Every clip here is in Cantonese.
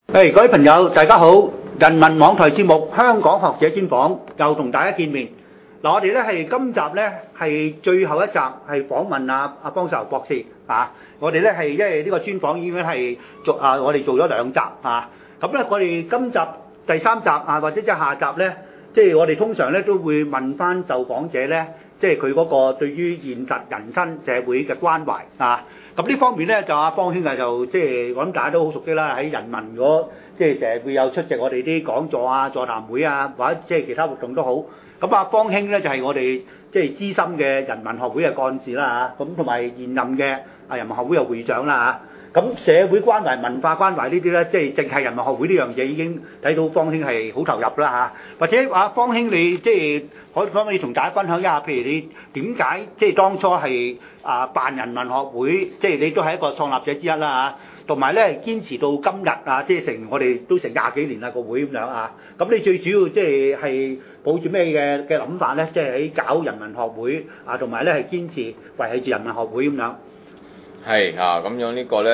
各位朋友，大家好！人民網台節目香港學者專訪又同大家見面。嗱，我哋咧係今集咧係最後一集，係訪問阿方壽博士啊。我哋咧係因為呢個專訪已經係我哋做咗2集啊。咁咧，我哋今集第3集啊，或者即係下集咧，即係我哋通常咧都會問翻受訪者咧，即係佢嗰個對於現實人生社會嘅關懷啊。咁呢方面咧就阿方兄就即係我諗大家都好熟悉啦，喺人民嗰即係成日會有出席我哋啲講座啊、座談會啊，或者即係其他活動都好。咁阿方兄咧就係我哋即係資深嘅人民學會嘅幹事啦嚇，咁同埋現任嘅人民學會嘅會長啦嚇。咁社會關懷、文化關懷呢啲咧，即係淨係人民學會呢樣嘢已經睇到方兄係好投入啦嚇。或者阿方兄你即係可唔可以同大家分享一下，譬如你點解即係當初係辦人民學會，即係你都係一個創立者之一啦嚇，同埋咧堅持到今日啊，即係我哋都成20幾年啦個會咁樣啊。咁你最主要即係抱住咩嘅諗法咧？即係喺搞人民學會啊，同埋咧係堅持維係住人民學會咁樣。 係咁樣呢個咧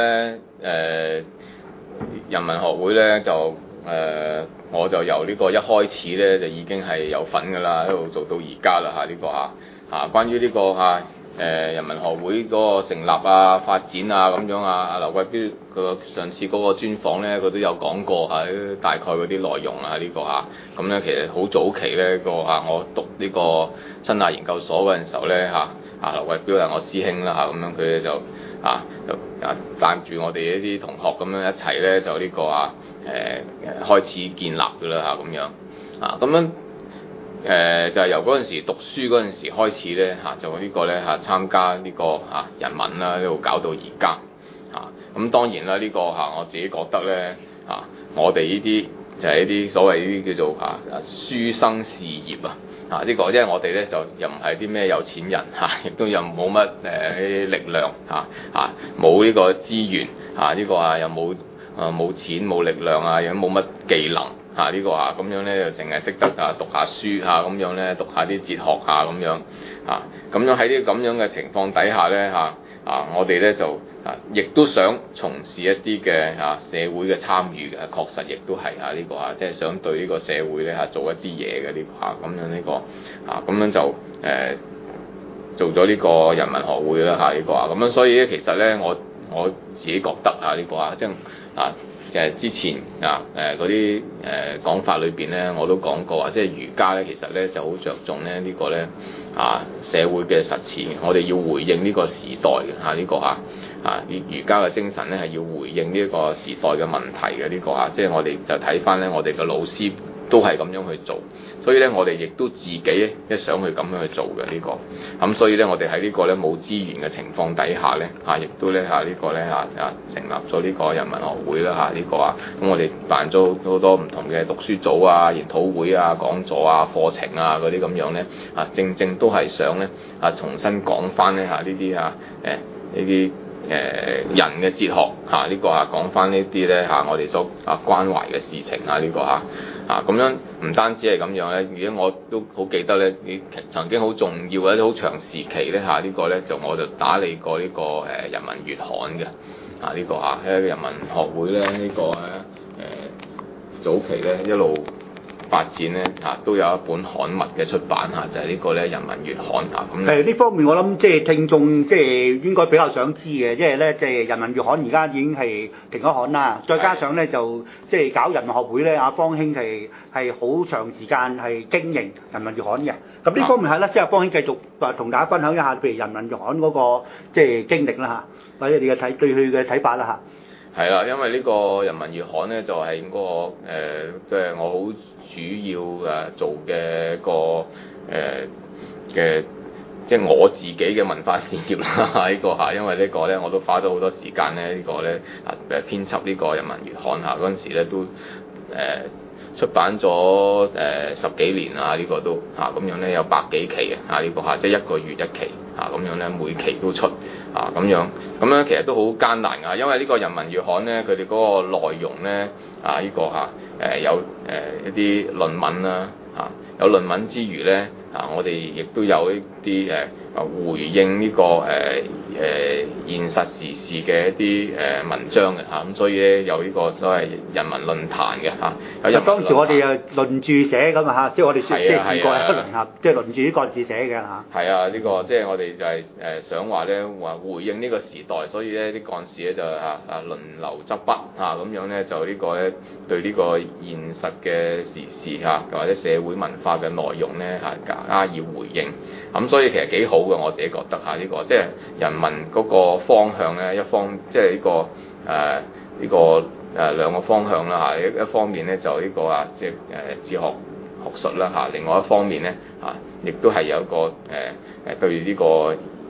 人民學會咧就我就由呢個一開始咧就已經係有份㗎啦，一路做到而家啦呢個關於呢個人民學會嗰個成立啊、發展啊咁樣阿劉貴標佢上次嗰個專訪咧，佢都有講過大概嗰啲內容呢個咁咧其實好早期咧我讀呢個新亞研究所嗰陣時候咧劉貴標係我師兄啦咁樣佢就帶住我哋一啲同學咁樣一齊咧就呢個開始建立㗎啦咁樣咁樣就係由嗰陣時讀書嗰陣時開始咧就呢個咧參加呢個人民啦，一路搞到而家咁當然啦呢個我自己覺得咧我哋呢啲就係一啲所謂呢啲叫做書生事業呢個，因為我哋咧就又唔係啲咩有錢人亦都又冇乜力量冇呢個資源呢個又冇錢冇力量又冇乜技能呢個咁樣咧就淨係識得讀下書咁樣咧讀下啲哲學咁樣咁樣喺呢咁樣嘅情況底下咧我哋咧就亦都想從事一啲嘅社會嘅參與嘅，確實亦都係呢個即係想對呢個社會咧做一啲嘢嘅呢個咁樣呢個咁樣就做咗呢個人民學會啦呢個咁樣，所以咧其實咧我自己覺得呢個即係之前嗰啲講法裏邊咧，我都講過即係儒家咧其實咧就好着重咧呢個咧社會嘅實踐，我哋要回應呢個時代嘅呢個儒家嘅精神咧係要回應呢個時代嘅問題嘅呢個即係我哋就睇翻咧我哋嘅老師都係咁樣去做，所以咧我哋亦都自己一想去咁樣去做嘅呢個，咁所以咧我哋喺呢個咧冇資源嘅情況底下咧亦都咧呢個咧成立咗呢個人民學會啦呢個咁我哋辦咗好多唔同嘅讀書組研討會講座課程嗰啲咁樣咧正正都係想咧重新講翻咧呢啲呢啲人嘅哲學呢個講翻呢啲咧我哋所關懷嘅事情呢個咁樣唔單止係咁樣咧，而家我都好記得咧，你曾經好重要或者好長時期咧呢個咧就我就打理過呢個人民月刊嘅呢個喺人民學會咧呢個早期咧一路發展咧都有一本刊物嘅出版就係呢個咧人民月刊咁。 呢方面我諗即係聽眾即係應該比較想知嘅，因為咧即係人民月刊而家已經係停咗刊啦，再加上咧就即係搞人民學會咧，阿方兄係好長時間係經營人民月刊嘅。咁呢方面係啦，即係方兄繼續同大家分享一下，譬如人民月刊嗰個即係經歷啦或者你嘅對佢嘅睇法啦係啦，因為呢個人民月刊咧就係嗰個即係我好主要做嘅一個嘅即係我自己嘅文化事業啦呢個因為呢個咧我都花咗好多時間咧呢個咧編輯呢個人民月刊嗰陣時咧都出版咗10幾年呢個都咁樣咧有100幾期呢個即係1個月1期咁樣咧每期都出咁樣其實都好艱難㗎，因為呢個人民月刊咧佢哋嗰個內容咧呢個有一啲論文啦有論文之餘咧我哋亦都有一啲回應呢個現實時事嘅一啲文章嘅嚇，咁所以咧有呢個所謂人民論壇嘅嚇。有人民論壇當時我哋又輪住寫咁啊嚇，即係我哋即係試過一個輪合，即係輪住啲幹事寫嘅嚇。 係啊，呢個即係我哋就係想話咧話回應呢個時代，所以咧啲幹事咧就輪流執筆嚇，咁樣咧就呢個咧對呢個現實嘅時事嚇或者社會文化嘅內容咧加以回應。咁所以其實幾好嘅，我自己覺得呢個即係人民嗰個方向咧，即係呢個兩個方向啦嚇，一方面咧就呢個即係哲學學術啦嚇，另外一方面咧亦都係有一個對呢個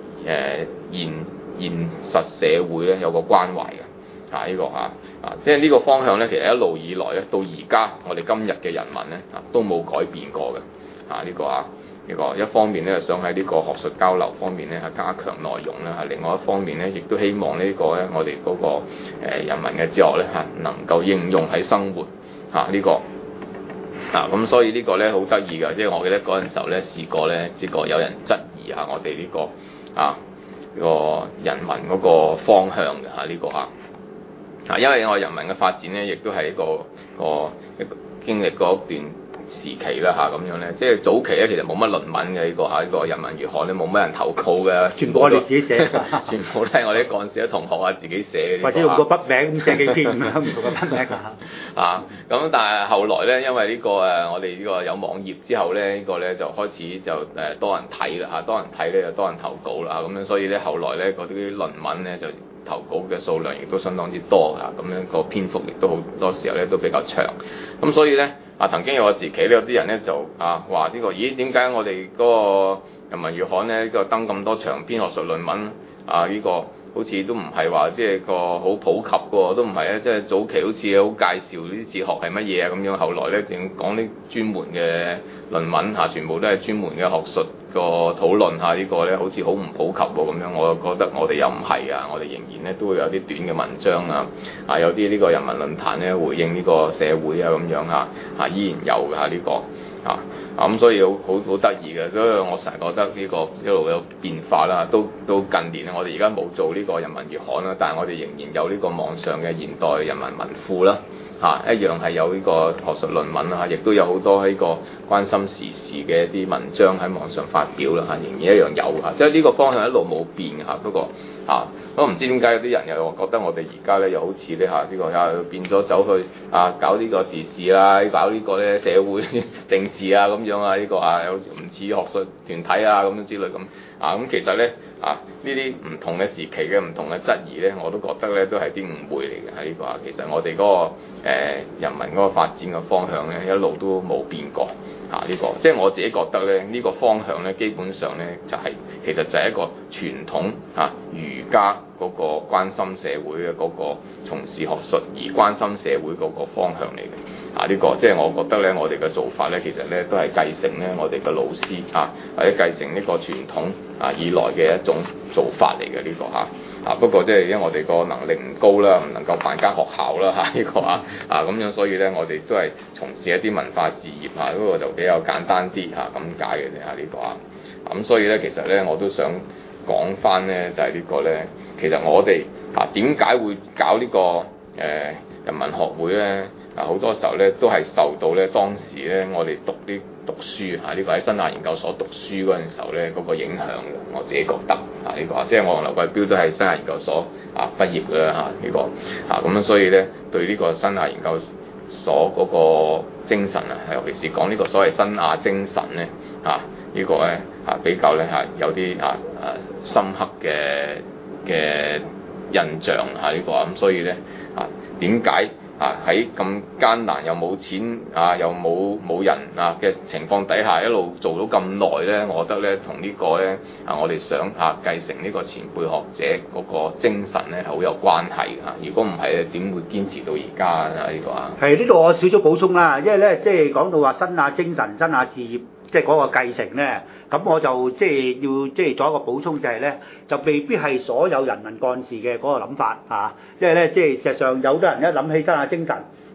現實社會咧有個關懷嘅呢個即係呢個方向咧，其實一路以來咧到而家我哋今日嘅人民咧都冇改變過嘅呢個一方面咧想喺呢個學術交流方面咧加強內容啦，另外一方面咧亦都希望呢個咧我哋嗰個人民嘅哲學咧能夠應用喺生活呢個咁所以呢個咧好得意㗎，即係我記得嗰陣時候咧試過咧有人質疑我哋呢個呢個人民嗰個方向嘅呢個因為我人民嘅發展咧亦都係一個經歷過一段時期啦咁樣咧，即係早期咧其實冇乜論文嘅呢個人民月刊咧冇乜人投稿嘅， 全部我哋自己寫， 全部都係我哋啲幹事同學自己寫嘅， 或者用個筆名咁寫幾篇咁樣唔同嘅筆名咁但係後來咧，因為呢個我哋呢個有網頁之後咧，呢個咧就開始就多人睇啦多人睇咧就多人投稿啦咁樣，所以咧後來咧嗰啲論文咧就投稿嘅數量亦都相當之多咁樣個篇幅亦都好多時候咧都比較長，咁所以咧曾經有個時期咧有啲人咧就話呢個點解我哋嗰個人民月刊咧呢個登咁多長篇學術論文呢個好似都唔係話即係個好普及嘅，都唔係啊！即係早期好似好介紹呢啲哲學係乜嘢咁樣，後來咧淨講啲專門嘅論文全部都係專門嘅學術個討論呢個咧好似好唔普及咁樣。我覺得我哋又唔係我哋仍然咧都會有啲短嘅文章有啲呢個人民論壇咧回應呢個社會咁樣依然有嘅呢個咁所以好得意嘅，所以我成日覺得呢個一路有變化啦。都近年我哋而家冇做呢個人民月刊啦，但係我哋仍然有呢個網上嘅現代人民文庫啦，一樣係有呢個學術論文啦，亦都有好多呢個關心時事嘅一啲文章喺網上發表啦，仍然一樣有即係呢個方向一路冇變不過我唔知點解有啲人又覺得我哋而家咧又好似呢呢個又變咗走去搞呢個時事啦，搞呢個咧社會政治咁樣呢個有唔似學術團體咁樣之類咁咁其實咧呢啲唔同嘅時期嘅唔同嘅質疑咧，我都覺得咧都係啲誤會嚟嘅呢個其實我哋嗰個人民嗰個發展嘅方向咧一路都冇變過呢個即係我自己覺得咧呢個方向咧基本上咧其實就係一個傳統儒家嗰個關心社會嘅嗰個從事學術而關心社會嗰個方向嚟嘅呢個即係我覺得咧我哋嘅做法咧其實咧都係繼承咧我哋嘅老師或者繼承呢個傳統以來嘅一種做法嚟嘅呢個不過即係因為我哋個能力唔高啦，唔能夠辦間學校啦呢個咁樣，所以咧我哋都係從事一啲文化事業嗰個就比較簡單啲咁解嘅啫呢個咁所以咧其實咧我都想講翻咧就係呢個咧，其實我哋點解會搞呢個人民學會咧？好多時候咧都係受到咧當時咧我哋讀書呢個喺新亞研究所讀書嗰陣時候咧嗰個影響嘅，我自己覺得呢個即係我同劉貴標都係新亞研究所畢業嘅呢個咁樣，所以咧對呢個新亞研究所嗰個精神尤其是講呢個所謂新亞精神咧呢個咧比較咧有啲深刻嘅印象呢個咁，所以咧點解喺咁艱難又冇錢又冇人嘅情況底下一路做到咁耐咧？我覺得咧同呢個咧我哋想繼承呢個前輩學者嗰個精神咧係好有關係如果唔係咧點會堅持到而家呢個係呢度我少少補充啦，因為咧即係講到話新亞精神、新亞事業，即係嗰個繼承咧，咁我就即係要即係做一個補充就係咧，就未必係所有人民幹事嘅嗰個諗法因為咧即係事實上有好多人一諗起新亞精神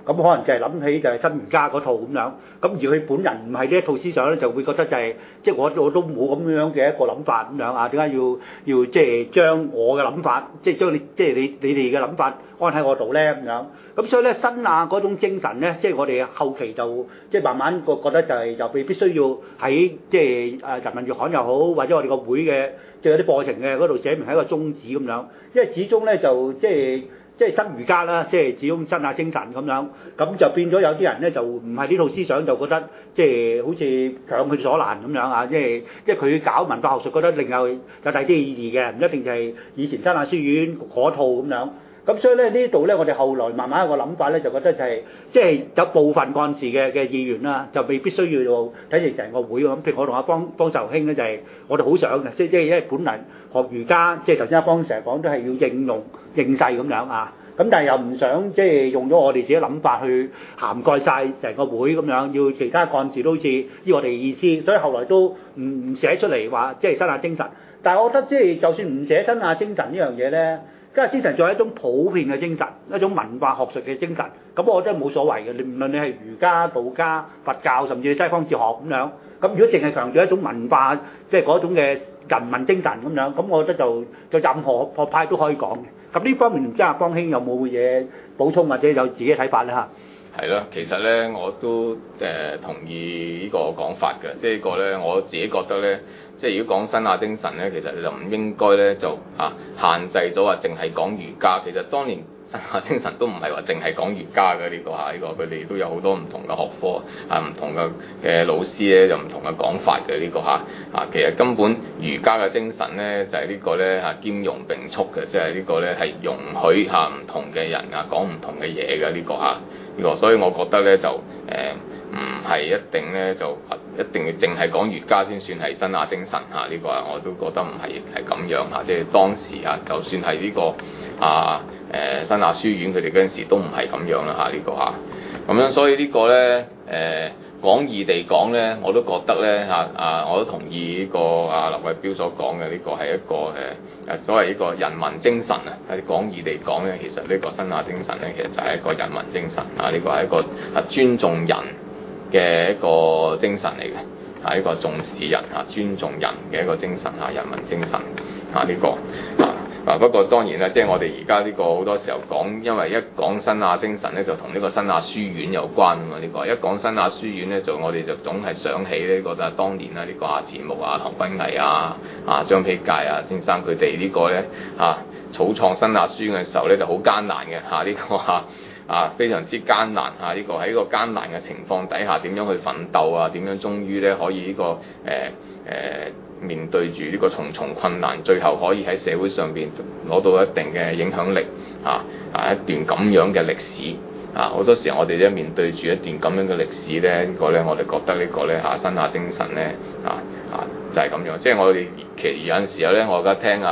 咁可能就係諗起就係新儒家嗰套咁樣，咁而佢本人唔係呢一套思想咧，就會覺得就係即係我都冇咁樣嘅一個諗法咁樣啊，點解要即係將我嘅諗法，即係將你哋嘅諗法安喺我度咧咁樣？咁所以咧新亞嗰種精神咧，即係我哋後期就即係慢慢覺得就係就未必需要喺即係人民月刊又好，或者我哋個會嘅即係有啲課程嘅嗰度寫明係一個宗旨咁樣，因為始終咧就即係新儒家啦，即係始終新亞精神咁樣，咁就變咗有啲人咧就唔係呢套思想，就覺得即係好似強佢所難咁樣啊！即係佢搞文化學術，覺得另有第啲意義嘅，唔一定就係以前新亞書院嗰套咁樣。咁所以咧呢度咧，我哋後來慢慢有個諗法咧，就覺得就係即係有部分幹事嘅意願啦，就未必需要做睇住成個會咁。譬如我同阿方壽興咧，就係我哋好想嘅，即係因為本嚟學儒家，即係頭先阿方成日講都係要應用應勢咁樣啊。咁但係又唔想即係用咗我哋自己諗法去涵蓋晒成個會咁樣，要其他幹事都好似依我哋意思，所以後來都唔寫出嚟話即係新亞精神。但係我覺得即係就算唔寫新亞精神呢樣嘢咧，新亞精神仲係一種普遍嘅精神，一種文化學術嘅精神。咁我覺得冇所謂嘅，無論你係儒家、道家、佛教，甚至西方哲學咁樣。咁如果淨係強調一種文化，即係嗰種嘅人民精神咁樣，咁我覺得就任何學派都可以講嘅。咁呢方面唔知阿方兄有冇嘢補充或者有自己嘅睇法咧嚇？ 係咯，其實咧我都同意呢個講法嘅，即係呢個咧我自己覺得咧，即係如果講新亞精神咧，其實就唔應該咧就限制咗話淨係講儒家。其實當年新亞精神都唔係話淨係講儒家嘅呢個佢哋都有好多唔同嘅學科唔同嘅老師咧有唔同嘅講法嘅呢個其實根本儒家嘅精神咧就係呢個咧兼容並蓄嘅，即係呢個咧係容許唔同嘅人講唔同嘅嘢嘅呢個，所以我覺得咧就唔係一定咧就一定要淨係講儒家先算係新亞精神呢個我都覺得唔係咁樣即係當時就算係呢個新亞書院佢哋嗰陣時都唔係咁樣啦呢個咁樣，所以呢個咧廣義地講咧，我都覺得咧我都同意呢個劉偉標所講嘅呢個係一個所謂呢個人民精神喺廣義地講咧，其實呢個新亞精神咧，其實就係一個人民精神呢個係一個尊重人嘅一個精神嚟嘅呢個重視人尊重人嘅一個精神人民精神呢個不過當然啦，即係我哋而家呢個好多時候講，因為一講新亞精神咧，就同呢個新亞書院有關啊嘛。呢個一講新亞書院咧，我哋就總係想起呢個就係當年呢個錢穆唐君毅張丕介先生佢哋呢個咧草創新亞書院嘅時候咧就好艱難嘅呢個非常之艱難呢個喺呢個艱難嘅情況底下點樣去奮鬥點樣終於咧可以呢個面對住呢個重重困難，最後可以喺社會上邊攞到一定嘅影響力一段咁樣嘅歷史好多時候我哋咧面對住一段咁樣嘅歷史咧，呢個咧我哋覺得呢個咧新亞精神咧就係咁樣，即係我哋其實有陣時候咧，我而家聽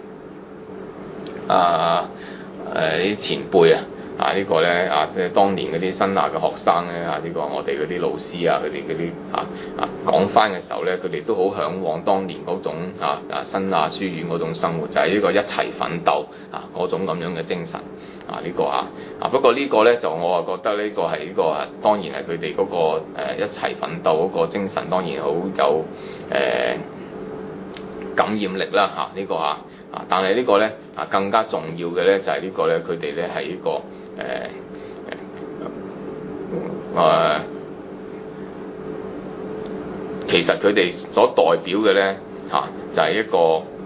啲前輩呢個咧即係當年嗰啲新亞嘅學生咧呢個我哋嗰啲老師佢哋嗰啲講翻嘅時候咧，佢哋都好嚮往當年嗰種新亞書院嗰種生活，就係呢個一齊奮鬥嗰種咁樣嘅精神呢個不過呢個咧就我覺得呢個係呢個當然係佢哋嗰個一齊奮鬥嗰個精神，當然好有感染力啦呢個但係呢個咧更加重要嘅咧就係呢個咧佢哋咧係呢個其實佢哋所代表嘅咧就係一個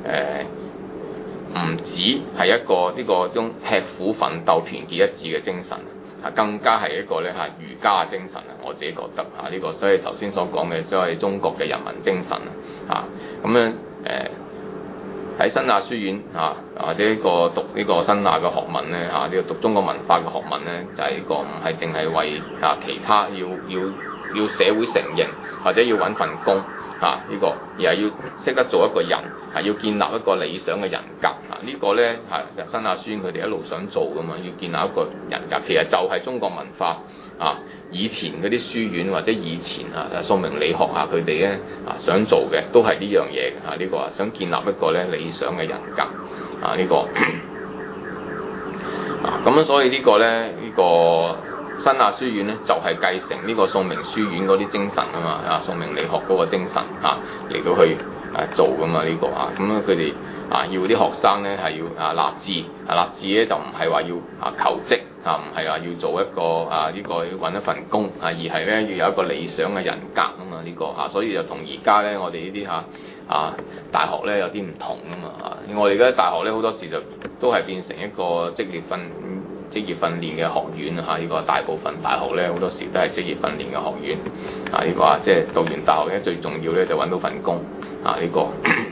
唔止係一個呢個種吃苦奮鬥、團結一致嘅精神更加係一個咧儒家嘅精神我自己覺得呢個，所以頭先所講嘅所謂中國嘅人民精神咁樣喺新亞書院或者呢個讀呢個新亞嘅學問咧呢個讀中國文化嘅學問咧，就係呢個唔係淨係為其他要社會承認或者要揾份工呢個，而係要識得做一個人要建立一個理想嘅人格呢個咧就新亞書院佢哋一路想做噶嘛，要建立一個人格，其實就係中國文化以前嗰啲書院或者以前宋明理學佢哋咧想做嘅都係呢樣嘢呢個想建立一個咧理想嘅人格呢個咁樣，所以呢個咧呢個新亞書院咧就係繼承呢個宋明書院嗰啲精神啊嘛，宋明理學嗰個精神嚟到去做噶嘛呢個咁佢哋要啲學生咧係要立志，立志咧就唔係話要求職唔係話要做一個呢個揾一份工而係咧要有一個理想嘅人格啊嘛呢個所以就同而家咧我哋呢啲大學咧有啲唔同啊嘛我哋而家大學咧好多時就都係變成一個職業訓練嘅學院呢個大部分大學咧好多時都係職業訓練嘅學院呢個即係讀完大學咧最重要咧就揾到份工呢個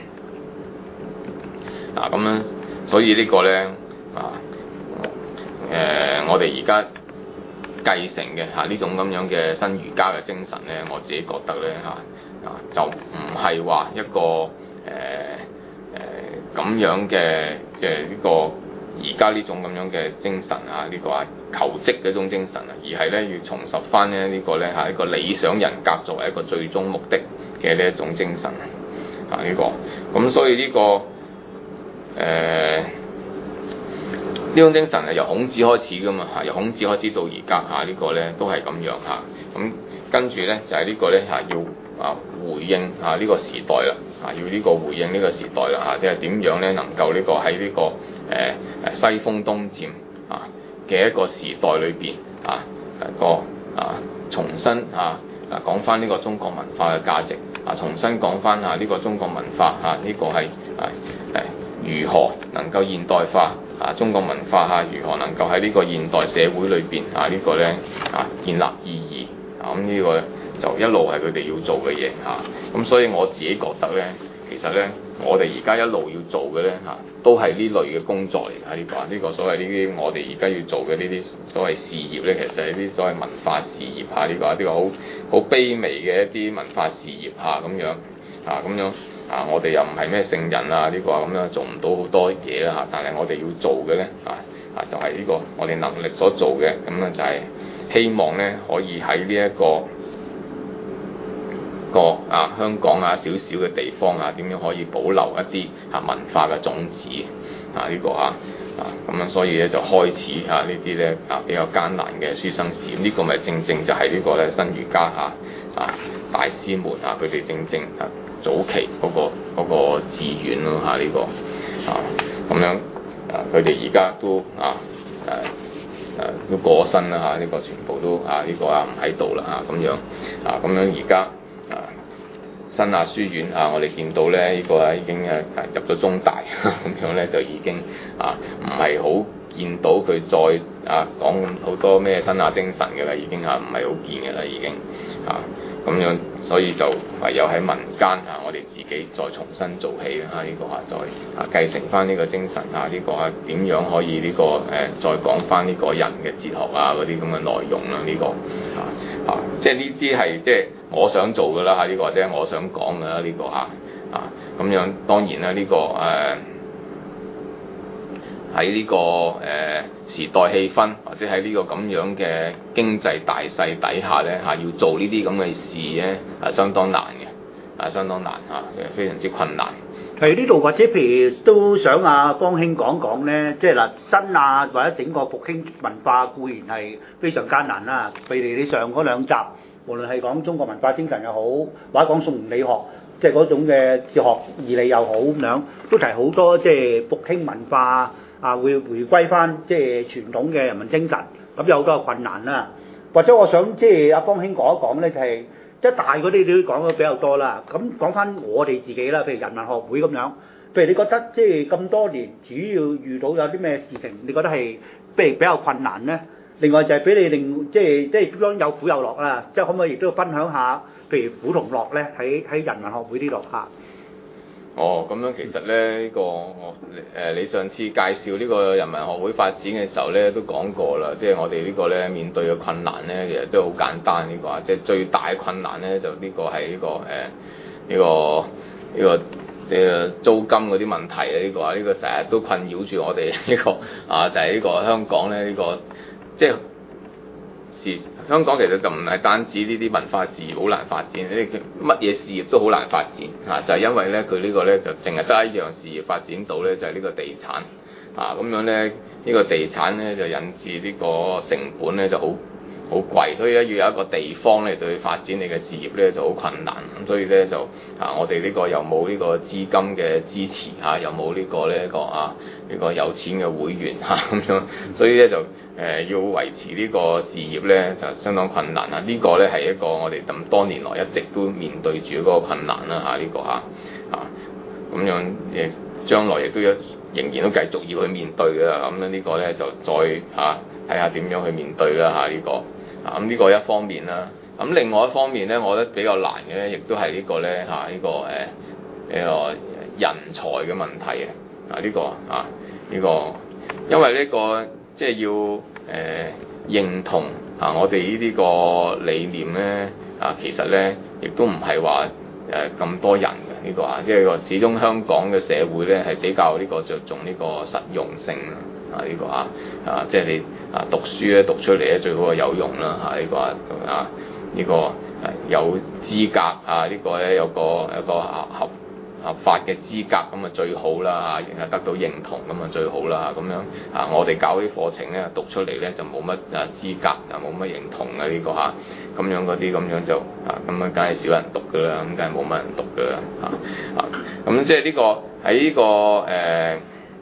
咁樣，所以呢個咧我哋而家繼承嘅呢種咁樣嘅新儒家嘅精神咧，我自己覺得咧就唔係話一個咁樣嘅即係呢個而家呢種咁樣嘅精神呢個求職嘅一種精神而係咧要重拾翻咧呢個咧一個理想人格作為一個最終目的嘅呢一種精神呢個，咁所以呢個呢種精神係由孔子開始噶嘛由孔子開始到而家呢個咧都係咁樣咁跟住咧就係呢個咧要回應呢個時代啦要呢個回應呢個時代啦即係點樣咧能夠呢個喺呢個西風東漸嘅一個時代裏邊重新講翻呢個中國文化嘅價值重新講翻呢個中國文化呢個係如何能夠現代化中國文化如何能夠喺呢個現代社會裏邊呢個咧建立意義咁呢個就一路係佢哋要做嘅嘢咁所以我自己覺得咧其實咧我哋而家一路要做嘅咧都係呢類嘅工作嚟呢個所謂呢啲我哋而家要做嘅呢啲所謂事業咧其實就係啲所謂文化事業呢個好卑微嘅一啲文化事業咁樣咁樣我哋又唔係咩聖人呢個咁樣做唔到好多嘢啦但係我哋要做嘅咧就係呢個我哋能力所做嘅咁就係希望咧可以喺呢一個香港少少嘅地方點樣可以保留一啲文化嘅種子呢個咁樣所以咧就開始呢啲咧比較艱難嘅書生事呢個咪正正就係呢個咧新儒家大師們佢哋正正早期嗰個志願咯呢個咁樣佢哋而家都都過身啦呢個全部都呢個唔喺度啦咁樣咁樣而家新亞書院我哋見到咧呢個已經入咗中大咁樣咧就已經唔係好見到佢再講好多咩新亞精神嘅啦，已經唔係好見嘅啦，已經咁樣，所以就唯有喺民間我哋自己再重新做起啦呢個再繼承翻呢個精神呢個點樣可以呢個再講翻呢個人嘅哲學嗰啲咁嘅內容啦呢個即係呢啲係即係我想做㗎啦呢個即係我想講㗎啦呢個咁樣當然啦呢個喺呢個時代氣氛或者喺呢個咁樣嘅經濟大勢底下咧要做呢啲咁嘅事咧相當難嘅相當難非常之困難。 喺呢度或者譬如都想方兄講講咧，即係嗱新亞或者整個復興文化固然係非常艱難啦。譬如你上嗰兩集，無論係講中國文化精神又好，或者講宋明理學，即係嗰種嘅哲學義理又好咁樣，都提好多即係復興文化會回歸翻即係傳統嘅人民精神，咁有好多困難啦。或者我想即係方兄講一講咧，就係即係大嗰啲你都講得比較多啦。咁講翻我哋自己啦，譬如人民學會咁樣，譬如你覺得即係咁多年主要遇到有啲咩事情，你覺得係比較困難咧？另外就係俾你令即係當有苦有樂啦，即係可唔可以亦都分享下，譬如苦同樂咧喺人民學會呢度咁樣其實咧呢個你上次介紹呢個人民學會發展嘅時候咧都講過啦，即係我哋呢個咧面對嘅困難咧其實都好簡單呢個即係最大嘅困難咧就呢個係呢個租金嗰啲問題呢個成日都困擾住我哋呢個就係呢個香港咧呢個即係香港其實就唔係單止呢啲文化事業好難發展，乜嘢事業都好難發展就係因為咧佢呢個咧就淨係得一樣事業發展到咧就係呢個地產咁樣咧呢個地產咧就引致呢個成本咧就好好貴，所以咧要有一個地方咧對發展你嘅事業咧就好困難。咁所以咧就我哋呢個又冇呢個資金嘅支持又冇呢個呢個有錢嘅會員咁樣，所以咧就要維持呢個事業咧就相當困難啊！呢個咧係一個我哋咁多年來一直都面對住嗰個困難啦呢個咁樣亦將來亦都仍然都繼續要去面對㗎啦。咁樣呢個咧就再睇下點樣去面對啦呢個。咁呢個一方面啦，咁另外一方面咧，我覺得比較難嘅咧，亦都係呢個咧呢個人才嘅問題呢個，因為呢個即係要認同我哋呢啲個理念咧其實咧亦都唔係話咁多人嘅呢個即係個始終香港嘅社會咧係比較呢個着重呢個實用性呢個即係你讀書咧讀出嚟咧最好係有用啦呢個呢個有資格呢個咧有個合法嘅資格咁啊最好啦得到認同咁啊最好啦咁樣我哋搞啲課程咧讀出嚟咧就冇乜資格冇乜認同嘅呢個咁樣嗰啲咁樣就咁啊梗係少人讀㗎啦，咁梗係冇乜人讀㗎啦咁即係呢個喺呢個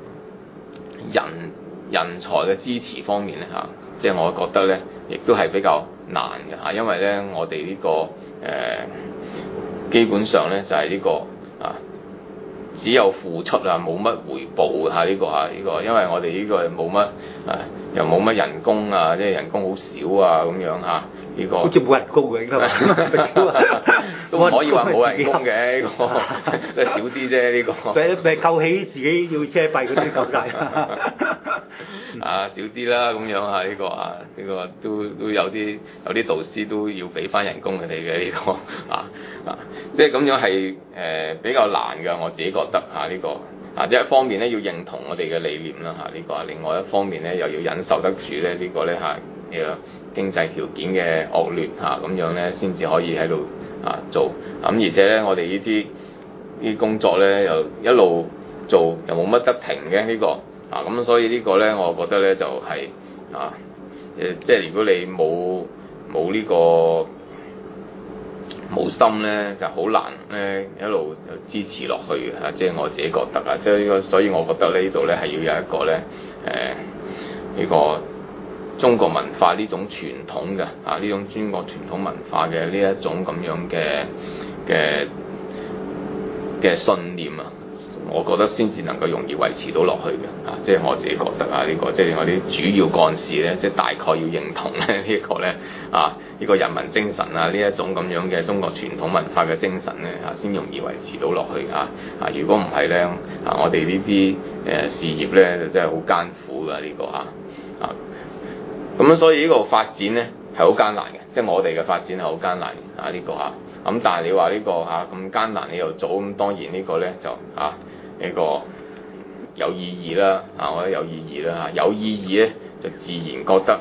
人才嘅支持方面咧即係我覺得咧亦都係比較難嘅因為咧我哋呢個基本上咧就係呢個只有付出冇乜回報呢個，因為我哋呢個冇乜又冇乜人工即係人工好少咁樣呢個。 好似冇人工嘅應該都唔可以話冇人工嘅呢個，都係少啲啫呢個。 咪扣起自己要車費嗰啲夠晒。 少啲啦咁樣呢個呢個都有啲導師都要俾翻人工佢哋嘅呢個即係咁樣係比較難㗎，我自己覺得呢個即係一方面咧要認同我哋嘅理念啦呢個，另外一方面咧又要忍受得住咧呢個咧呢個經濟條件嘅惡劣咁樣咧先至可以喺度做而且咧我哋呢啲工作咧又一路做又冇乜得停嘅呢個咁所以呢個咧我覺得咧就係即係如果你冇呢個冇心咧就好難咧一路支持落去嘅即係我自己覺得即係呢個，所以我覺得呢度咧係要有一個咧呢個中國文化呢種傳統嘅呢種中國傳統文化嘅呢一種咁樣嘅信念我覺得先至能夠容易維持到落去嘅即係我自己覺得呢個即係我啲主要幹事咧，即係大概要認同咧呢個咧呢個人民精神呢一種咁樣嘅中國傳統文化嘅精神咧先容易維持到落去如果唔係咧我哋呢啲事業咧就真係好艱苦㗎呢個咁所以呢個發展咧係好艱難嘅，即係我哋嘅發展係好艱難呢個咁但係你話呢個咁艱難你又做咁當然呢個咧就呢個有意義啦我覺得有意義啦有意義咧就自然覺得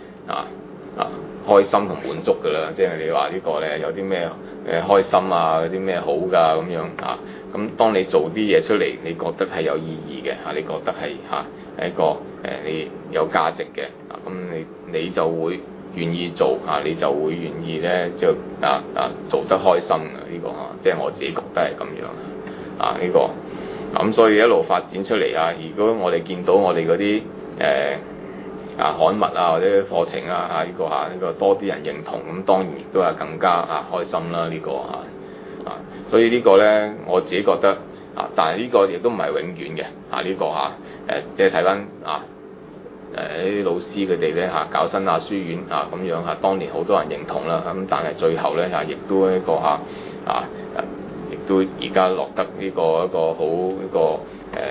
開心同滿足㗎啦，即係你話呢個咧有啲咩開心有啲咩好㗎咁樣咁當你做啲嘢出嚟，你覺得係有意義嘅你覺得係一個你有價值嘅咁你就會願意做你就會願意咧就做得開心嘅呢個即係我自己覺得係咁樣呢個咁所以一路發展出嚟如果我哋見到我哋嗰啲刊物或者課程呢個多啲人認同，咁當然亦都係更加開心啦呢個所以呢個咧我自己覺得但係呢個亦都唔係永遠嘅呢個即係睇翻啲老師佢哋咧搞新亞書院咁樣當年好多人認同啦，咁但係最後咧亦都呢個亦都而家落得呢個一個好呢個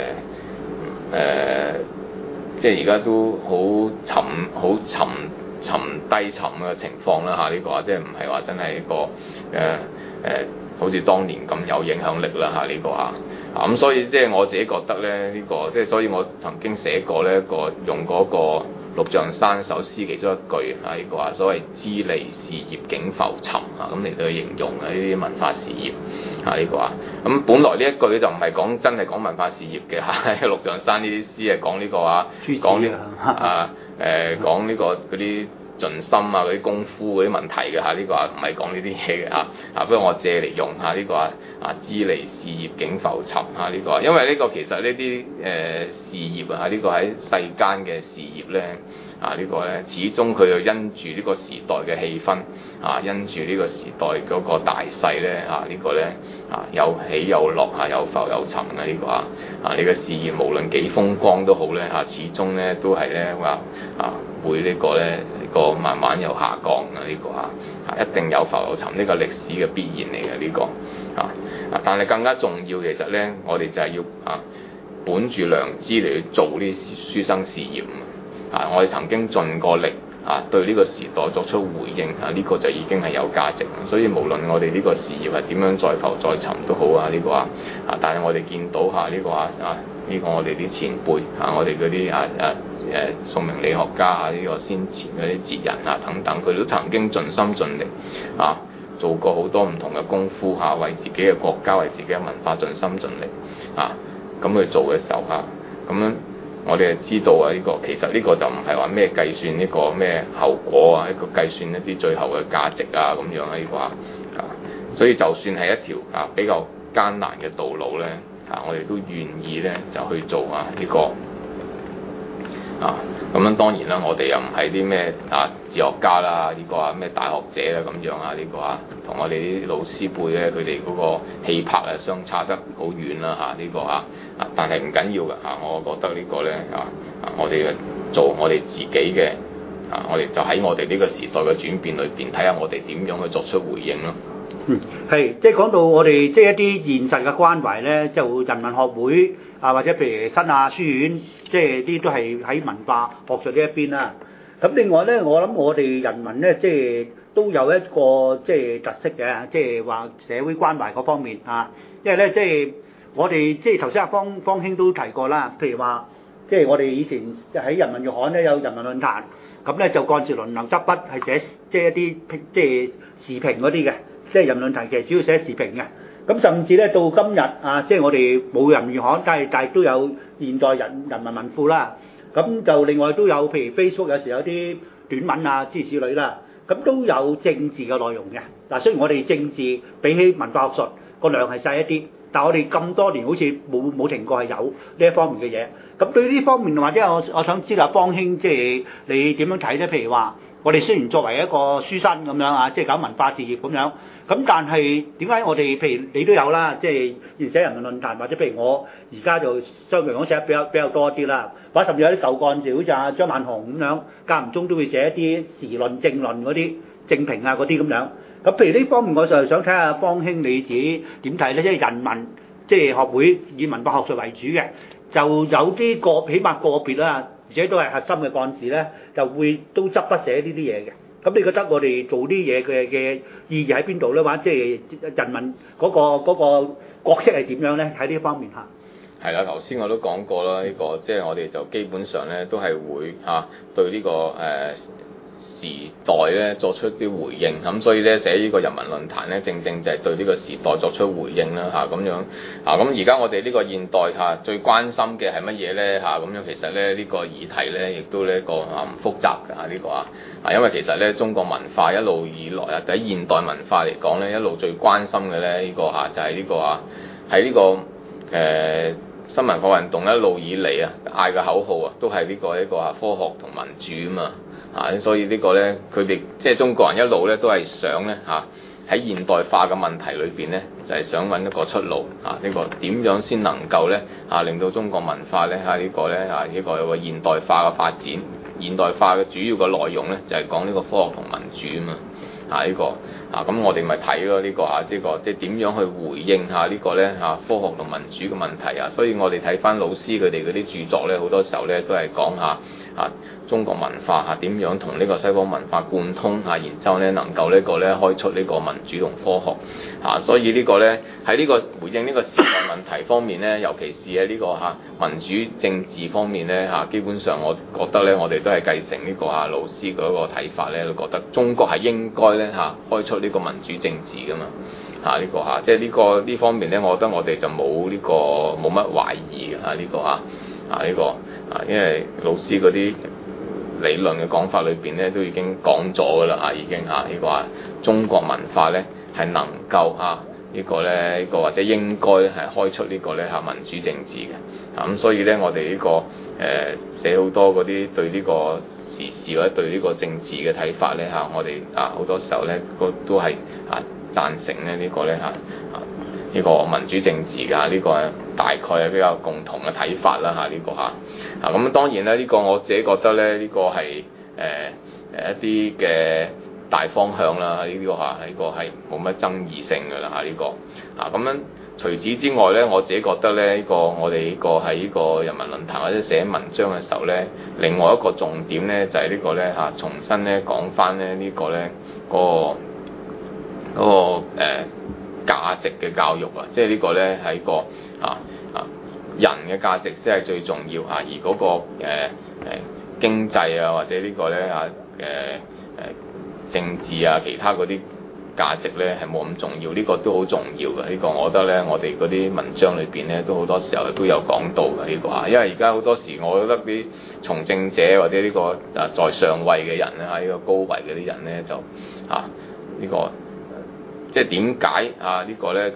即係而家都好沉低沉嘅情況啦呢個即係唔係話真係一個好似當年咁有影響力啦呢個咁所以即係我自己覺得咧呢個即係所以我曾經寫過呢個用嗰個陸象山首詩其中一句呢個所謂支離事業竟浮沉咁嚟到去形容呢啲文化事業呢個咁本來呢一句就唔係真係講文化事業嘅陸象山呢啲詩係講呢個講呢講呢個嗰啲盡心啊嗰啲功夫嗰啲問題嘅嚇，呢個啊唔係講呢啲嘢嘅嚇，不過我借嚟用下呢個啊支離事業竟浮沉嚇呢個，因為呢個其實呢啲事業啊呢個喺世間嘅事業咧。呢個咧，始終佢又因住呢個時代嘅氣氛，因住呢個時代嗰個大勢咧，呢個咧，有起有落有浮有沉嘅呢個你嘅事業無論幾風光都好咧，始終咧都係咧會呢個咧個慢慢有下降嘅呢個一定有浮有沉，呢個歷史嘅必然嚟嘅呢個但係更加重要，其實咧，我哋就係要本住良知嚟去做呢啲書生事業。我哋曾經盡過力對呢個時代作出回應呢個就已經係有價值。所以無論我哋呢個事業係點樣再浮再沉都好呢個但係我哋見到呢個呢個我哋啲前輩我哋嗰啲宋明理學家呢個先前嗰啲哲人等等，佢都曾經盡心盡力做過好多唔同嘅功夫為自己嘅國家為自己嘅文化盡心盡力咁去做嘅時候咁樣。我哋就知道呢個其實呢個就唔係話咩計算呢個咩後果一個計算一啲最後嘅價值咁樣呢個所以就算係一條比較艱難嘅道路咧我哋都願意咧就去做呢個咁樣當然啦，我哋又唔係啲咩哲學家啦，呢個咩大學者啦咁樣呢個同我哋啲老師輩咧，佢哋嗰個氣魄相差得好遠啦呢個但係唔緊要嘅我覺得呢個咧我哋做我哋自己嘅我哋就喺我哋呢個時代嘅轉變裏邊，睇下我哋點樣去作出回應咯。 係，即係講到我哋即係一啲現實嘅關懷咧，就人文學會或者譬如新亞書院，即係啲都係喺文化學術呢一邊啦。咁另外咧，我諗我哋人文咧，即係都有一個即係特色嘅，即係話社會關懷嗰方面因為咧即係我哋即係頭先阿方兄都提過啦，譬如話即係我哋以前喺人文月刊咧有人文論壇，咁咧就幹事輪流執筆係寫即係一啲即係時評嗰啲嘅。即係人論壇其實主要寫時評嘅，咁甚至咧到今日即係我哋冇人文月刊，但係都有現代人文文庫啦。咁就另外都有譬如 Facebook 有時有啲短文諸如此類啦，咁都有政治嘅內容嘅。嗱，雖然我哋政治比起文化學術個量係細一啲，但係我哋咁多年好似冇停過係有呢一方面嘅嘢。咁對呢方面或者我想知道方兄即係你點樣睇咧？譬如話我哋雖然作為一個書生咁樣即係搞文化事業咁樣。咁但係點解我哋譬如你都有啦，即係而寫人文論壇，或者譬如我而家就相對嚟講寫得比較多啲啦，或者甚至有啲舊幹事，好似張萬雄咁樣，間唔中都會寫一啲時論、政論嗰啲政評嗰啲咁樣。咁譬如呢方面，我就想睇下方兄你自己點睇咧？即係人文即係學會以文化學術為主嘅，就有啲起碼個別啦，而且都係核心嘅幹事咧，就會都執筆寫呢啲嘢嘅。咁你覺得我哋做啲嘢嘅意義喺邊度咧？或者即係人文嗰個角色係點樣咧？喺呢方面係啦，頭先我都講過啦，呢個即係我哋就基本上咧都係會對呢個時代咧作出啲回應，咁所以咧寫呢個人文論壇咧，正正就係對呢個時代作出回應啦咁樣咁而家我哋呢個現代最關心嘅係乜嘢咧咁樣其實咧呢個議題咧亦都呢個唔複雜嘅呢個因為其實咧中國文化一路以來喺現代文化嚟講咧一路最關心嘅咧呢個就係呢個喺呢個新文化運動一路以嚟嗌嘅口號都係呢個科學同民主嘛所以呢個咧佢哋即係中國人一路咧都係想咧喺現代化嘅問題裏邊咧就係想揾一個出路呢個點樣先能夠咧令到中國文化咧呢個咧呢個有個現代化嘅發展。現代化嘅主要嘅內容咧就係講呢個科學同民主啊嘛呢個咁我哋咪睇咯呢個即係點樣去回應呢個咧科學同民主嘅問題所以我哋睇翻老師佢哋嗰啲著作咧好多時候咧都係講中國文化點樣同呢個西方文化貫通然之後咧能夠呢個咧開出呢個民主同科學所以呢個咧喺呢個回應呢個時代問題方面咧，尤其是喺呢個民主政治方面咧基本上我覺得咧我哋都係繼承呢個老師嗰個睇法咧，都覺得中國係應該咧開出呢個民主政治噶嘛呢個即係呢方面咧，我覺得我哋就冇乜懷疑呢個因為老師嗰啲理論嘅講法裏邊咧，都已經講咗㗎啦嚇，已經嚇呢個話中國文化咧係能夠嚇呢個咧呢個或者應該咧係開出呢個咧嚇民主政治嘅嚇，咁所以咧我哋呢個寫好多嗰啲對呢個時事或者對呢個政治嘅睇法咧嚇，我哋好多時候咧都係贊成咧呢個咧嚇呢個民主政治㗎，呢個大概係比較共同嘅睇法啦嚇，呢個嚇咁當然咧呢個我自己覺得咧呢個係一啲嘅大方向啦，呢個呢個係冇乜爭議性㗎啦嚇，呢個咁樣。除此之外咧，我自己覺得咧呢個我哋呢個喺呢個人民論壇或者寫文章嘅時候咧，另外一個重點咧就係呢個咧重新咧講翻咧呢個咧嗰個價值嘅教育啊，即係呢個咧係個人嘅價值先係最重要嚇，而嗰個經濟啊或者呢個咧政治啊其他嗰啲價值咧係冇咁重要，呢個都好重要嘅。呢個我覺得咧，我哋嗰啲文章裏邊咧都好多時候都有講到嘅呢個嚇，因為而家好多時我覺得啲從政者或者呢個在上位嘅人咧喺呢個高位嗰啲人咧就呢個即係點解呢個咧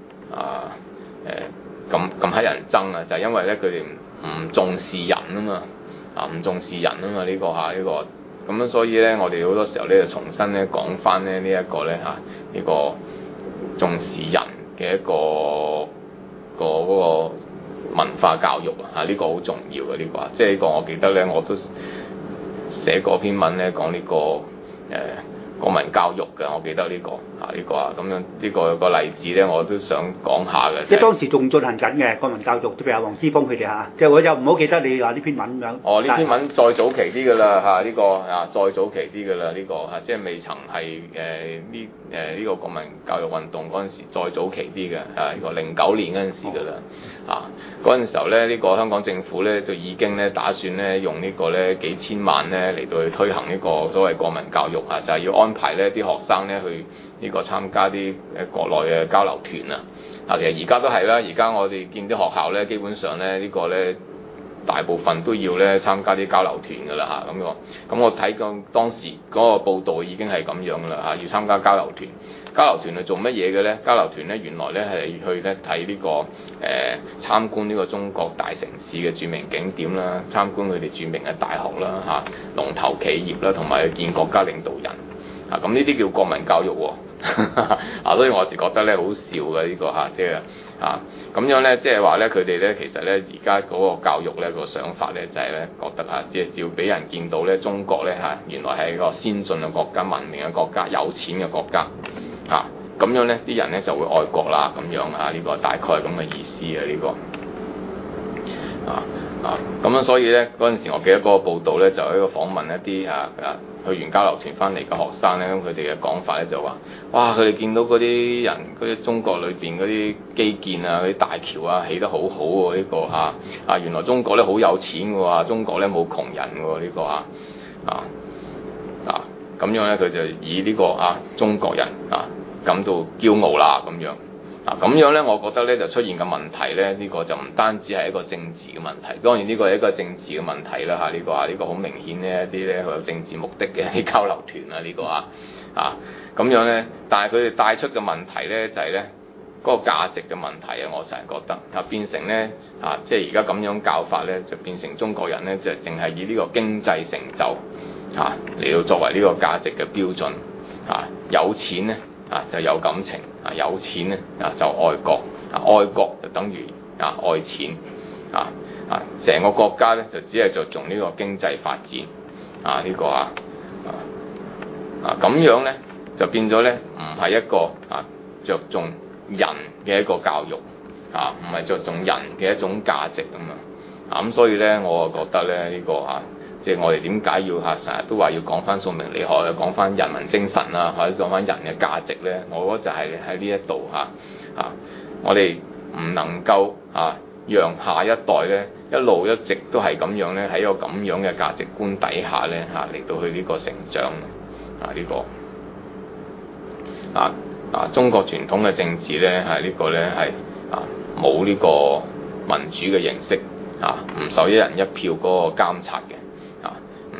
咁乞人憎啊？就係因為咧佢哋唔重視人啊嘛，唔重視人啊嘛呢個呢個。咁樣所以咧，我哋好多時候咧就重新咧講翻咧呢一個咧呢個重視人嘅一個嗰個文化教育呢個好重要嘅呢個即係呢個我記得咧我都寫過篇文咧講呢個國民教育嘅，我記得呢個呢個咁樣呢個例子咧我都想講下嘅。 即係當時仲進行緊嘅國民教育，特別係黃之鋒佢哋嚇，即係我就唔好記得你話呢篇文咁樣。 哦，呢篇文再早期啲㗎啦呢個再早期啲㗎啦呢個即係未曾係呢個國民教育運動嗰陣時再早期啲嘅呢個09年嗰陣時㗎啦嗰陣時候咧呢個香港政府咧就已經咧打算咧用呢個咧幾千萬咧嚟到去推行呢個所謂國民教育就係要安排咧啲學生咧去呢個參加啲國內嘅交流團其實而家都係啦，而家我哋見啲學校咧基本上咧呢個咧大部分都要咧參加啲交流團㗎啦咁我睇過當時嗰個報導已經係咁樣㗎啦要參加交流團。交流團係做乜嘢嘅咧？交流團咧原來咧係去咧睇呢個參觀呢個中國大城市嘅著名景點啦，參觀佢哋著名嘅大學啦龍頭企業啦，同埋去見國家領導人咁呢啲叫國民教育喎所以我時覺得咧好笑嘅呢個即係咁樣咧，即係話咧佢哋咧其實咧而家嗰個教育咧個想法咧就係咧覺得即係要俾人見到咧中國咧原來係一個先進嘅國家、文明嘅國家、有錢嘅國家咁樣咧啲人咧就會愛國啦咁樣呢個大概係咁嘅意思呢個咁樣所以咧嗰陣時我記得嗰個報導咧就喺度訪問一啲去完交流團翻嚟嘅學生咧，咁佢哋嘅講法咧就話：哇！佢哋見到嗰啲人，嗰啲中國裏邊嗰啲基建嗰啲大橋起得好好喎，呢個原來中國咧好有錢嘅喎，中國咧冇窮人嘅喎，呢個咁樣咧佢就以呢個中國人感到驕傲啦咁樣。咁樣咧，我覺得咧就出現嘅問題咧，呢個就唔單止係一個政治嘅問題，當然呢個係一個政治嘅問題啦呢個好明顯呢一啲咧有政治目的嘅啲交流團呢個咁樣咧，但係佢哋帶出嘅問題咧就係咧嗰個價值嘅問題我成日覺得變成咧即係而家咁樣教法咧，就變成中國人咧就淨係以呢個經濟成就嚟到作為呢個價值嘅標準有錢咧就有感情有錢咧就愛國愛國就等於愛錢成個國家咧就只係着重呢個經濟發展呢個咁樣咧就變咗咧唔係一個着重人嘅一個教育唔係着重人嘅一種價值嘛咁所以咧我覺得咧呢個即係我哋點解要成日都話要講翻宋明理學，講翻人民精神或者講翻人嘅價值咧？我覺得就係喺呢一度我哋唔能夠讓下一代咧一路一直都係咁樣咧喺一個咁樣嘅價值觀底下咧嚟到去呢個成長呢個中國傳統嘅政治咧呢個咧係冇呢個民主嘅形式唔受一人一票嗰個監察嘅。唔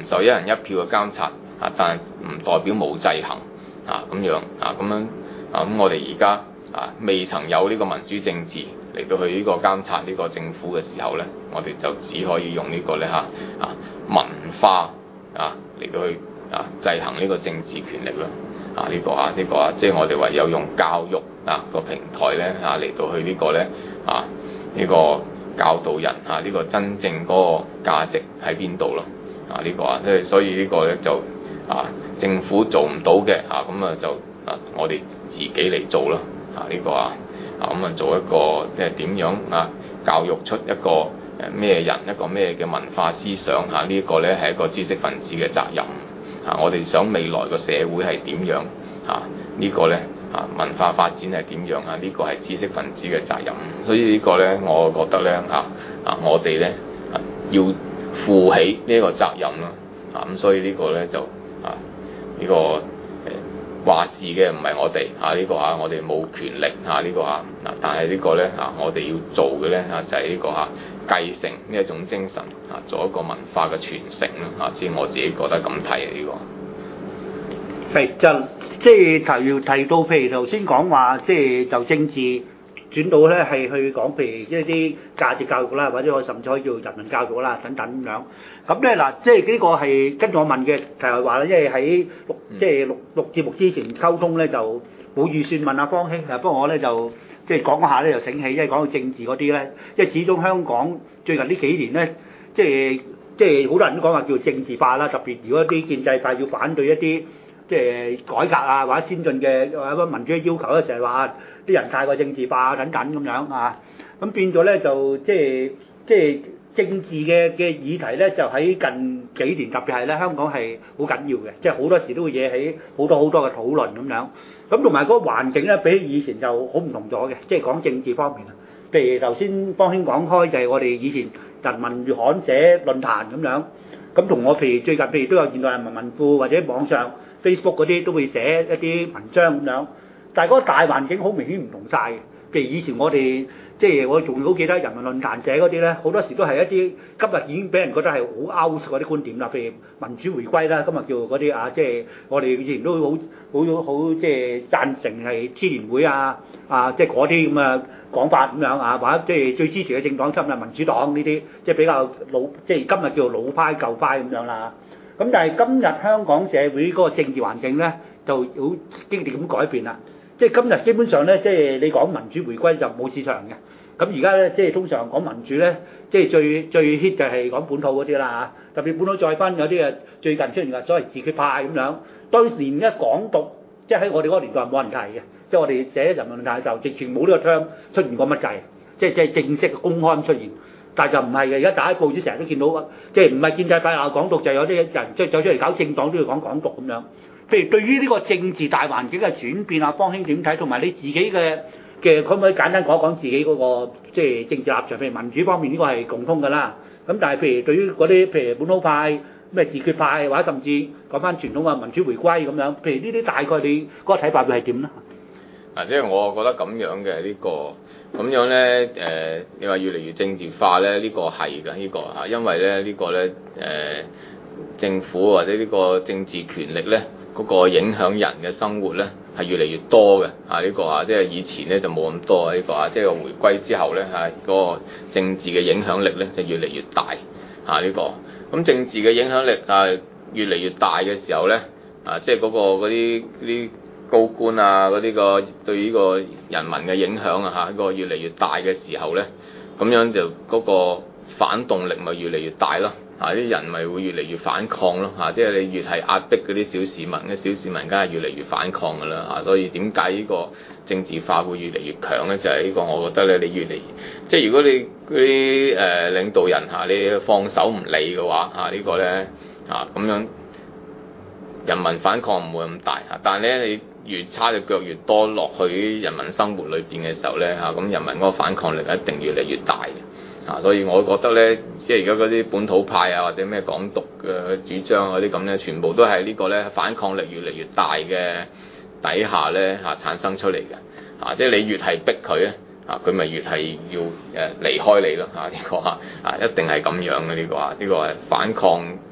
受一人一票嘅監察但係唔代表冇制衡咁樣咁我哋而家未曾有呢個民主政治嚟到去呢個監察呢個政府嘅時候呢，我哋就只可以用呢個咧文化嚟到去制衡呢個政治權力咯。呢個即係我哋唯有用教育個平台咧嚟到去呢個咧呢個教導人呢個真正嗰個價值喺邊度咯。即係所以呢個咧就政府做唔到嘅咁就我哋自己嚟做咯。做一個即係點樣教育出一個咩人，一個咩嘅文化思想呢個咧係一個知識分子嘅責任。我哋想未來個社會係點樣呢個咧文化發展係點樣呢個係知識分子嘅責任。所以呢個咧我覺得咧我哋咧要負起呢個責任咯。咁所以呢個咧就呢個話事嘅唔係我哋我哋冇權力但係呢個咧我哋要做嘅咧就係呢個繼承呢一種精神做一個文化嘅傳承咯。即係我自己覺得咁睇呢個係就即係提到譬如頭先講話即係就政治轉到咧係去講譬如一啲價值教育啦，或者我甚至可以叫人民教育啦等等咁樣。咁咧即係呢個係跟住我問嘅題外話啦，因為喺即係錄節目之前溝通咧就冇預算問阿方兄，不過我咧就即係講下咧就醒起，因為講到政治嗰啲咧，因為始終香港最近呢幾年咧即係好多人都講話叫政治化啦，特別如果啲建制派要反對一啲即係改革或者先進嘅或者民主嘅要求咧，成日話啲人太過政治化等等咁樣咁變咗咧就即係政治嘅議題咧，就喺近幾年特別係咧香港係好緊要嘅，即係好多時都會惹起好多嘅討論咁樣。咁同埋嗰個環境咧，比起以前就好唔同咗嘅，即係講政治方面譬如頭先方兄講開就係我哋以前人民月刊寫論壇咁樣，咁同我最近都有現代人民文庫或者網上 Facebook 嗰啲都會寫一啲文章咁樣，但係嗰個大環境好明顯唔同晒嘅。譬如以前我哋即係我仲好記得人民論壇寫嗰啲咧，好多時都係一啲今日已經俾人覺得係好 out 嗰啲觀點啦。譬如民主回歸啦，今日叫嗰啲即係我哋以前都好即係贊成係支聯會即係嗰啲咁嘅講法咁樣或者即係最支持嘅政黨針民主黨呢啲，即係比較老，即係今日叫做老派舊派咁樣啦。咁但係今日香港社會嗰個政治環境咧，就好激烈咁改變啦。即係今日基本上咧，即係你講民主回歸就冇市場嘅。咁而家咧，即係通常講民主咧，即係最 hit 就係講本土嗰啲啦特別本土再分有啲最近出現嘅所謂自決派咁樣。當年咧港獨，即係喺我哋嗰個年代係冇人提嘅，即係我哋寫人民論壇嘅時候，直情冇呢個 term 出現過乜滯，即係正式公開出現。但係就唔係嘅，而家打喺報紙成日都見到，即係唔係建制派鬧港獨，就有啲人即係走出嚟搞政黨都要講港獨咁樣。譬如對於呢個政治大環境嘅轉變方兄點睇？同埋你自己嘅可唔可以簡單講一講自己嗰個即係政治立場？譬如民主方面呢個係共通㗎啦。咁但係譬如對於嗰啲譬如本土派、咩自決派或者甚至講翻傳統嘅民主回歸咁樣，譬如呢啲大概你嗰個睇法會係點咧？ 即係我覺得咁樣嘅呢個咁樣咧你話越嚟越政治化咧，呢個係㗎，呢個因為咧呢個咧政府或者呢個政治權力咧嗰個影響人嘅生活咧係越嚟越多嘅呢個即係以前咧就冇咁多呢個即係回歸之後咧嗰個政治嘅影響力咧就越嚟越大呢個。咁政治嘅影響力越嚟越大嘅時候咧即係嗰啲高官嗰啲個對呢個人民嘅影響個越嚟越大嘅時候咧，咁樣就嗰個反動力咪越嚟越大咯。啲人咪會越嚟越反抗咯。即係你越係壓迫嗰啲小市民，小市民梗係越嚟越反抗㗎啦。所以點解呢個政治化會越嚟越強咧？就係呢個我覺得咧，你越嚟即係如果你嗰啲領導人你放手唔理嘅話呢個咧咁樣人民反抗唔會咁大但係咧你越叉隻腳越多落去人民生活裏邊嘅時候咧咁人民嗰個反抗力一定越嚟越大嘅所以我覺得咧，即係而家嗰啲本土派或者咩港獨嘅主張嗰啲咁咧，全部都係呢個咧反抗力越嚟越大嘅底下咧產生出嚟嘅即係你越係逼佢咧佢咪越係要離開你咯呢個一定係咁樣嘅呢個係反抗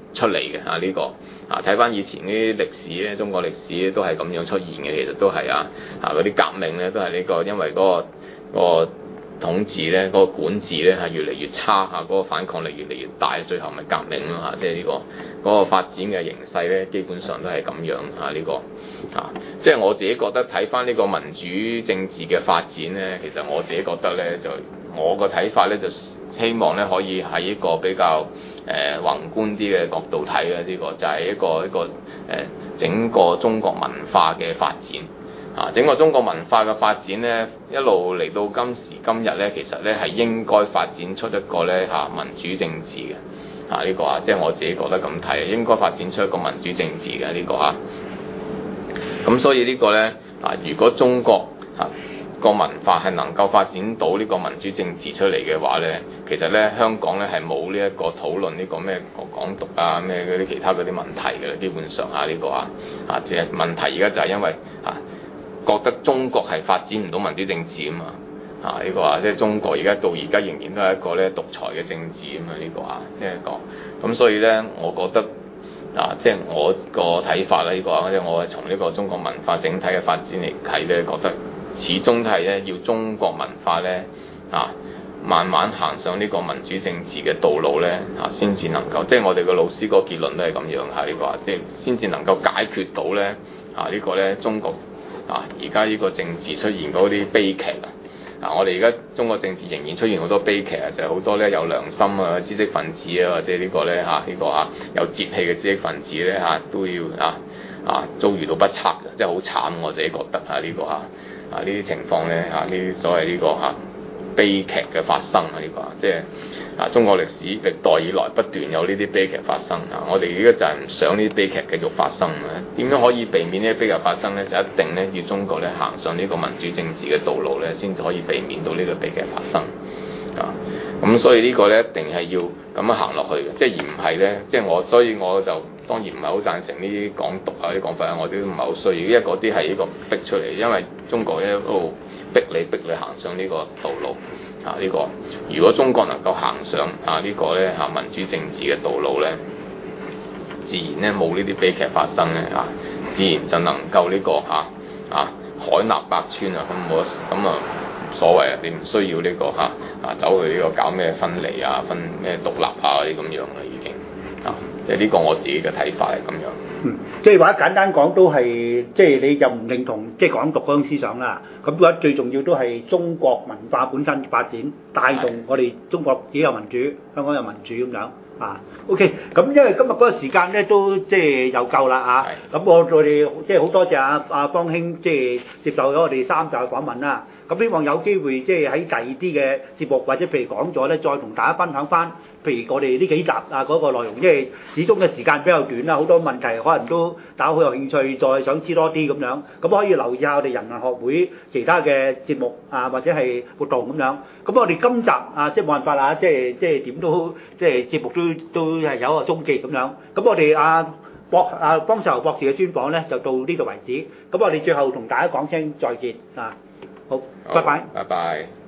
出嚟嘅呢個睇翻以前啲歷史咧，中國歷史咧都係咁樣出現嘅，其實都係嗰啲革命咧都係呢個因為嗰個統治咧嗰個管治咧係越嚟越差嗰個反抗力越嚟越大，最後咪革命咯即係呢個嗰個發展嘅形勢咧，基本上都係咁樣呢個即係我自己覺得睇翻呢個民主政治嘅發展咧，其實我自己覺得咧就我個睇法咧就希望咧可以喺一個比較宏觀啲嘅角度睇呢個就係一個整個中國文化嘅發展。整個中國文化嘅發展咧，一路嚟到今時今日咧，其實咧係應該發展出一個咧民主政治嘅呢個即係我自己覺得咁睇，應該發展出一個民主政治嘅呢個咁所以呢個咧如果中國個文化係能夠發展到呢個民主政治出嚟嘅話咧，其實咧香港咧係冇呢一個討論呢個咩港獨咩嗰啲其他嗰啲問題嘅，基本上呢個即係問題而家就係因為覺得中國係發展唔到民主政治啊嘛呢個即係中國而家到而家仍然都係一個咧獨裁嘅政治啊嘛呢個即係講咁，所以咧我覺得即係我個睇法啦呢個即係我係從呢個中國文化整體嘅發展嚟睇咧，覺得始終都係咧要中國文化咧慢慢行上呢個民主政治嘅道路咧先至能夠，即係我哋個老師個結論都係咁樣呢個即係先至能夠解決到咧呢個咧中國而家呢個政治出現嗰啲悲劇我哋而家中國政治仍然出現好多悲劇就係好多咧有良心知識分子或者呢個咧呢個有節氣嘅知識分子咧都要遭遇到不測嘅，即係好慘，我自己覺得呢個呢啲情況咧呢啲所謂呢個悲劇嘅發生呢個即係中國歷史歷代以來不斷有呢啲悲劇發生我哋而家就係唔想呢啲悲劇繼續發生點樣可以避免呢啲悲劇發生咧？就一定咧要中國咧行上呢個民主政治嘅道路咧，先至可以避免到呢個悲劇發生咁所以呢個咧一定係要咁樣行落去嘅，即係而唔係咧，即係所以我就當然唔係好贊成呢啲港獨啲講法我哋都唔係好需要，因為嗰啲係呢個逼出嚟，因為中國一路逼你行上呢個道路呢個如果中國能夠行上呢個咧民主政治嘅道路咧，自然咧冇呢啲悲劇發生咧自然就能夠呢個海納百川咁所謂你唔需要呢個走去呢個搞咩分離分咩獨立嗰啲咁樣啦，已經即係呢個我自己嘅睇法係咁樣。 即係話簡單講都係即係你就唔認同即係港獨嗰種思想啦。咁覺得最重要都係中國文化本身發展，帶動我哋中國自己有民主，香港有民主咁樣。OK， 咁因為今日嗰個時間咧都即係又夠啦咁我哋即係好多謝阿方兄即係接受咗我哋3集嘅訪問啦。咁希望有機會即係喺第二啲嘅節目或者譬如講咗咧，再同大家分享翻，譬如我哋呢幾集嗰個內容，因為始終嘅時間比較短啦，好多問題可能都大家好有興趣，再想知多啲咁樣，咁可以留意下我哋人文學會其他嘅節目或者係活動咁樣。咁我哋今集即係冇辦法啦，即係點都即係節目都係有一個終結咁樣。咁我哋方壽博士嘅專訪咧就到呢度為止。咁我哋最後同大家講聲再見好，拜拜。 拜拜。